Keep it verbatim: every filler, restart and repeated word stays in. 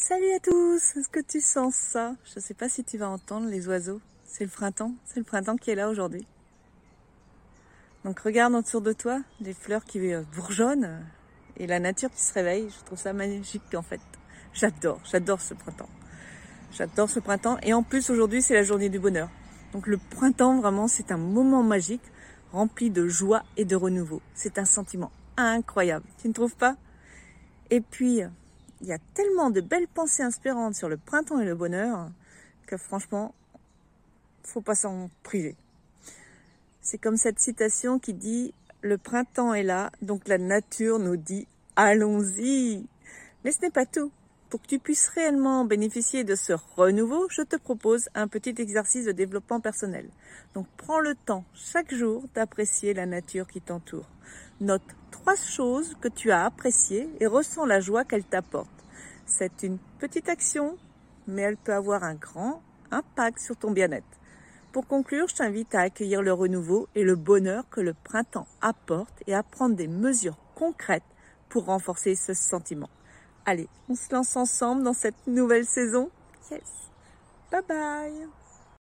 Salut à tous, est-ce que tu sens ça? Je ne sais pas si tu vas entendre les oiseaux. C'est le printemps, c'est le printemps qui est là aujourd'hui. Donc regarde autour de toi, les fleurs qui bourgeonnent et la nature qui se réveille. Je trouve ça magique en fait. J'adore, j'adore ce printemps. J'adore ce printemps et en plus aujourd'hui c'est la journée du bonheur. Donc le printemps vraiment c'est un moment magique rempli de joie et de renouveau. C'est un sentiment incroyable, tu ne trouves pas? Et puis il y a tellement de belles pensées inspirantes sur le printemps et le bonheur que franchement, faut pas s'en priver. C'est comme cette citation qui dit « Le printemps est là, donc la nature nous dit « Allons-y ». Mais ce n'est pas tout. Pour que tu puisses réellement bénéficier de ce renouveau, je te propose un petit exercice de développement personnel. Donc prends le temps chaque jour d'apprécier la nature qui t'entoure. Note trois choses que tu as appréciées et ressens la joie qu'elles t'apportent. C'est une petite action, mais elle peut avoir un grand impact sur ton bien-être. Pour conclure, je t'invite à accueillir le renouveau et le bonheur que le printemps apporte et à prendre des mesures concrètes pour renforcer ce sentiment. Allez, on se lance ensemble dans cette nouvelle saison. Yes! Bye bye!